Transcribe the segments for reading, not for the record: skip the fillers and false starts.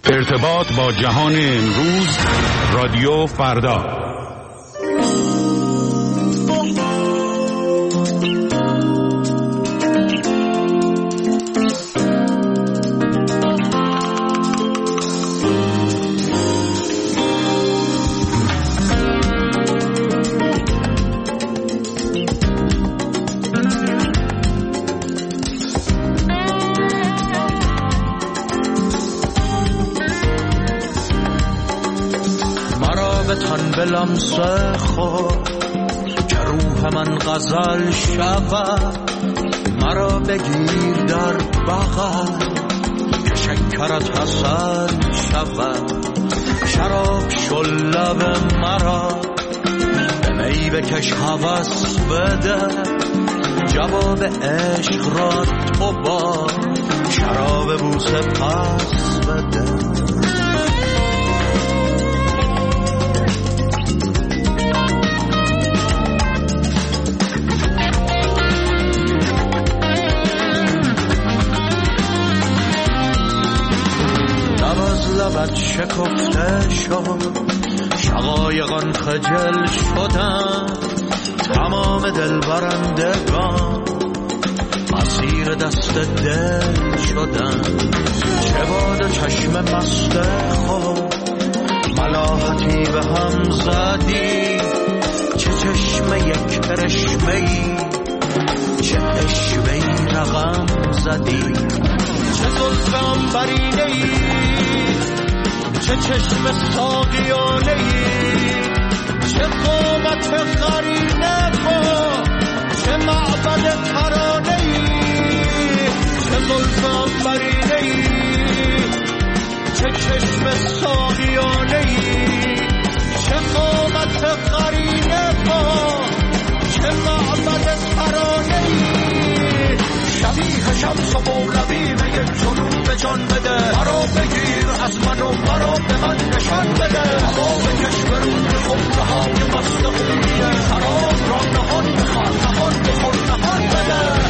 ارتباط با جهان امروز، رادیو فردا. لمس خود که روح من غزل شود، مرا بگیر در بغل که شکرت حسن شود. شراب شل لب مرا به می بکش هوس بده، جواب عشق را تو با شراب بوسه پس بده. لبت شکفته شد، شقایقان خجل شدن، تمام دل برندگان اسیر دست دل شدن. چه باد چشم مست خود ملاحتی به هم زدی، چه چشم یک کرشمه‌ای، چه اشوه‌ای رقم زدی. چه زلفم برینه‌ای، چه چشم ساقیانه‌ای، چه قامت قرینه با، چه معبد ترانه‌ای. چه زلفم برینه‌ای، چه چشم ساقیانه‌ای، چه قامت قرینه با، چه معبد ترانه‌ای. شبیه شمس و مولوی به یک جنون به جان بده، مرا بگیر از من و مرا به من نشان بده. هوا بکش به روی خمره های مست خونیه، خراب را نهان بخوار، نهان بخور، نهان بده.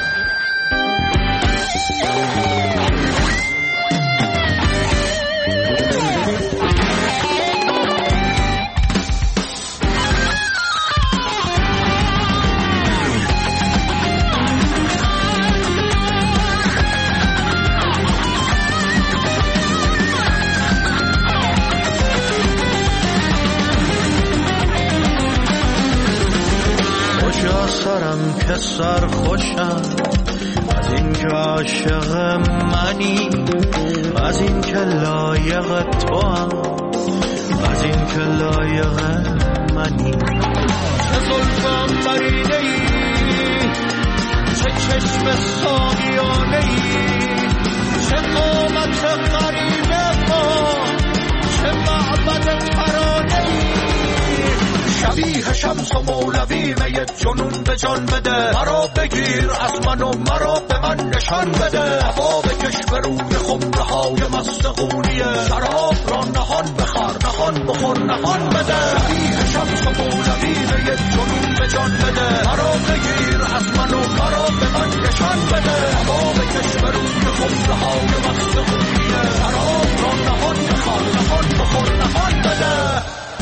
سرم که سر خوشم از این که عاشق منی، از این که لایق تو هم، از این که لایق منی. چه زلفم برینه‌ای، چه چشم ساقیانه‌ای، چه قامت قرینه با، چه معبد ترانه‌ای. شبیه شمس و مولوی به یک جنون به جان بده، مرا بگیر از من و مرا به من نشان بده. هوا بکش به روی خمره های مست خونیه، شراب را نهان بخور، نهان بخور، نهان بده. شبیه شمس و مولوی به یک جنون به جان بده، مرا بگیر از من و مرا به من نشان بده. هوا بکش به روی خمره های مست خونیه، شراب را نهان بخور، نهان بخور، نهان بده.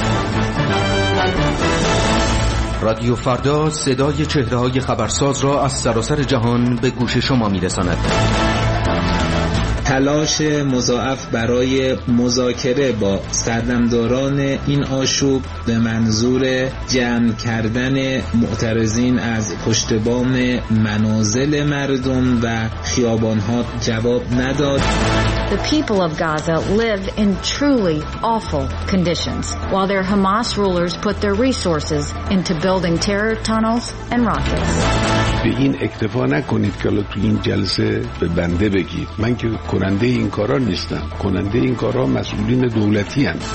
رادیو فردا صدای چهره‌های خبرساز را از سراسر جهان به گوش شما می‌رساند. تلاش مضاعف برای مذاکره با سردمداران این آشوب به منظور جمع کردن معترضین از پشت بام منازل مردم و خیابان‌ها جواب نداد. The people of Gaza live in truly awful conditions, while their Hamas rulers put their resources into building terror tunnels and rockets. به این اکتفا نکنید که تو این جلسه به بنده بگید. من که کننده این کارا نیستم. کننده این کارا مسئولین دولتی هستند.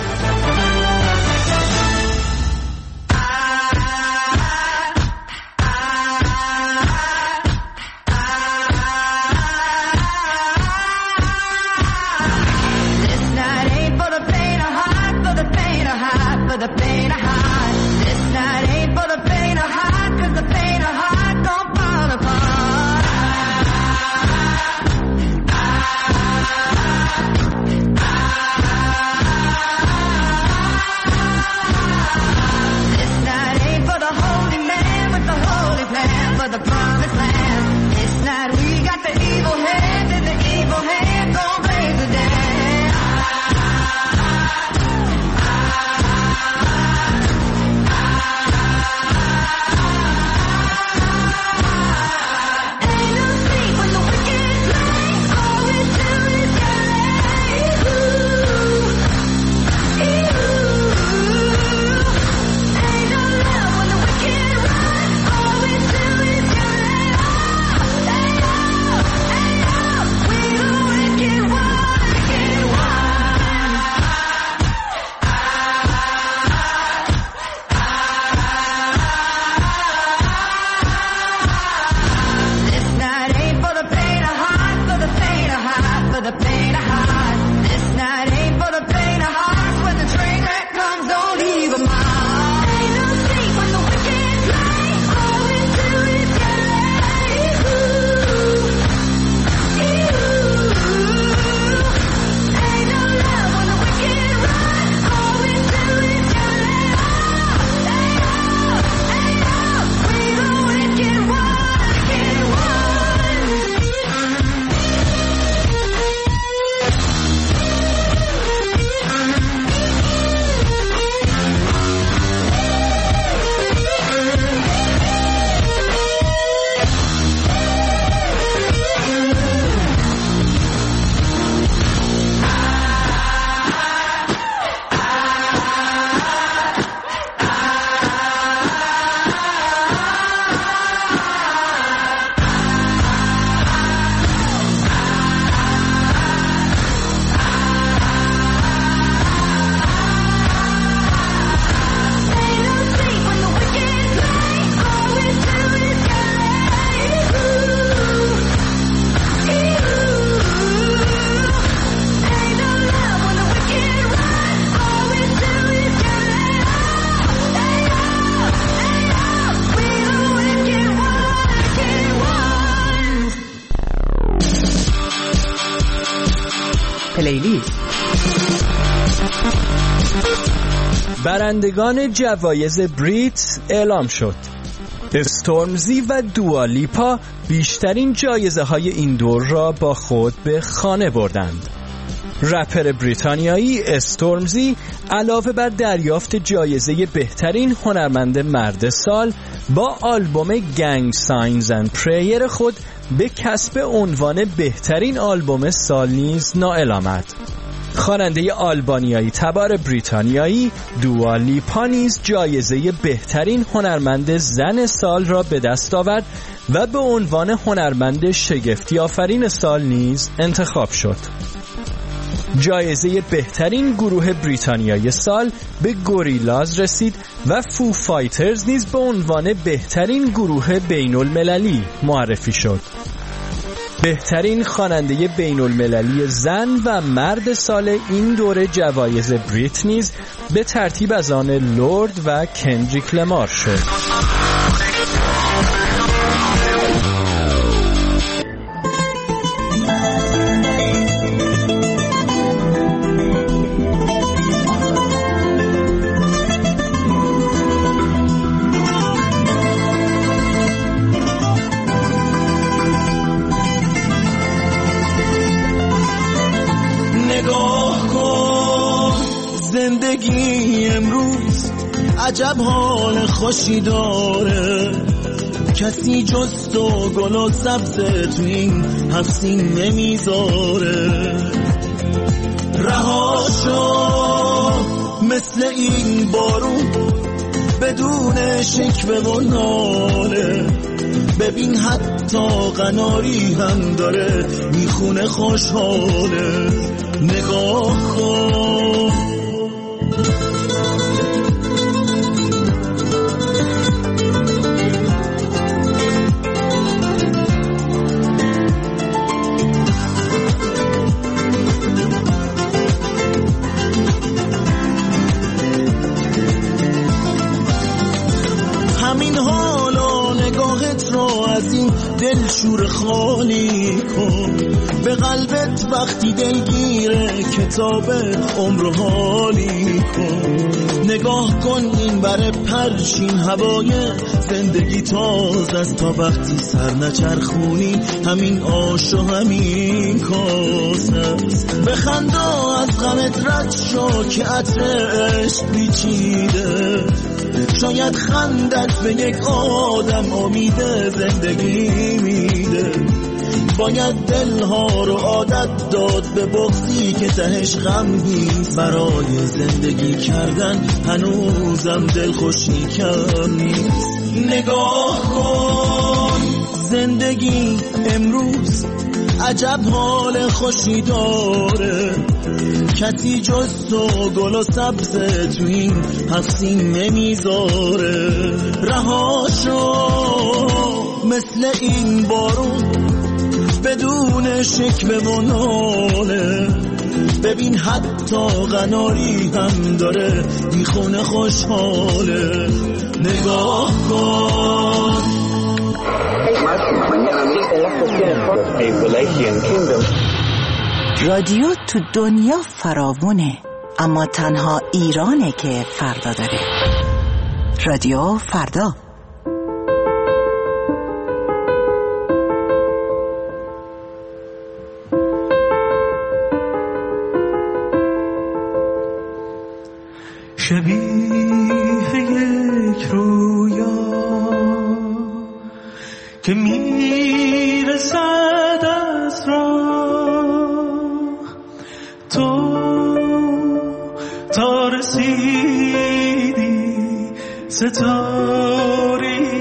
پلیلیست. برندگان جوایز بریت اعلام شد. استورمزی و دوالیپا بیشترین جایزه های این دور را با خود به خانه بردند. رپر بریتانیایی استورمزی علاوه بر دریافت جایزه بهترین هنرمند مرد سال با آلبوم گنگ ساینز اند پریر خود به کسب عنوان بهترین آلبوم سال نیز نائل آمد. خواننده آلبانیایی تبار بریتانیایی دوالیپا نیز جایزه بهترین هنرمند زن سال را به دست آورد و به عنوان هنرمند شگفتی آفرین سال نیز انتخاب شد. جایزه بهترین گروه بریتانیایی سال به گوریلاز رسید و فو فایترز نیز به عنوان بهترین گروه بین المللی معرفی شد. بهترین خواننده بین المللی زن و مرد سال این دوره جوایز بریت نیز به ترتیب از آن لورد و کندریک لمار شد. زندگی امروز عجب حال خوشی داره، کسی جز تو گل و سبز تو این هفسین نمیذاره. رها شو مثل این بارون بدون شکوه و ناله، ببین حتی قناری هم داره میخونه خوشحاله. نگاه کن همین حالا نگاهت رو از این دل شور خالی کن، به قلبت وقتی دلگیره کتاب عمر حالی کن. نگاه کن این بر پرچین هوای زندگی تازه است، تا وقتی سر نچرخونی همین آش و همین کاسه است. بخندا از غمت رد شو که عطر عشق پیچیده، شاید خندت به یک آدم امید زندگی میده. باید دلها رو عادت داد به بغضی که تهش غم نیست، برای زندگی کردن هنوزم دلخوشی کم نیست. نگاه کن زندگی امروز عجب حال خوشی داره، کسی جز تو گل و سبز تو این هفسین نمیذاره. رها شو مثل این بارون بدون شکوه و ناله، ببین حتی قناری هم داره میخونه خوشحاله. نگاه کن رادیو تو دنیا فراوونه، اما تنها ایرانه که فردا داره. رادیو فردا. شبیه یک رویا که میرسد از راه، تو تا رسیدی ستاری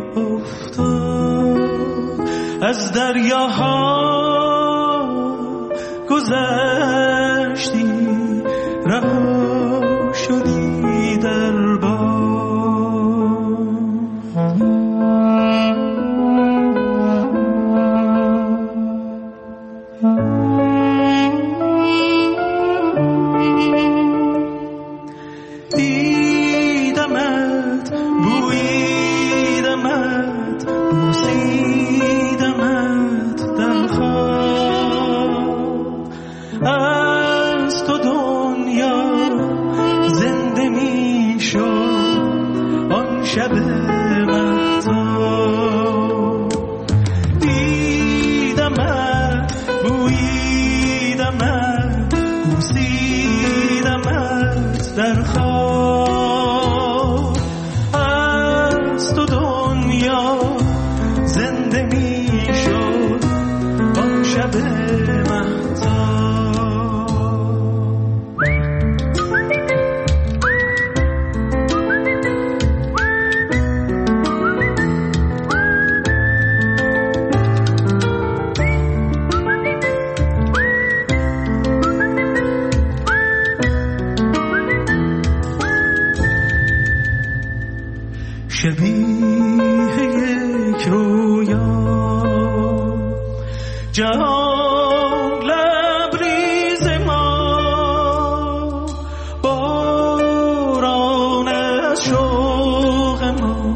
افتاد، از دریاها گذشتی رها شدی در باد. دیدمت بویدمت بوسیدمت در خواب، از تو دنیا زنده می شد آن شب مهتاب. دیدمت، بوییدمت، بوسیدمت در خواب. از تو دنیا زنده می شد آن شب مهتاب. شبیه یک رویا جهان لبریز ما، باران از شوق ما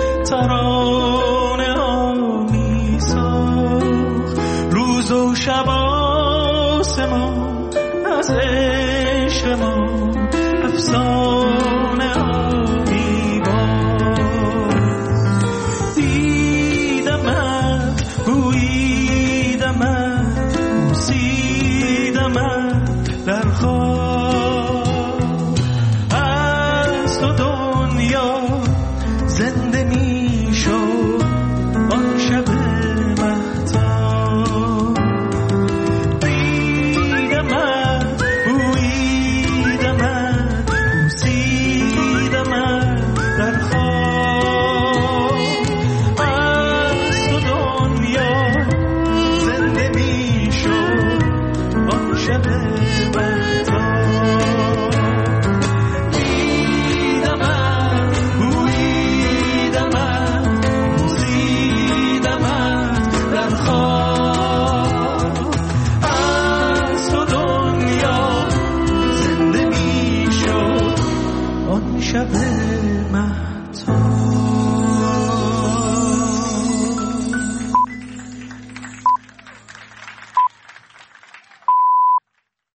ترانه ها می ساخت. روز و شب آسمان از عشق ما افسانه ها می باخت. دیدمت، بوییدمت، بوسیدمت در خواب.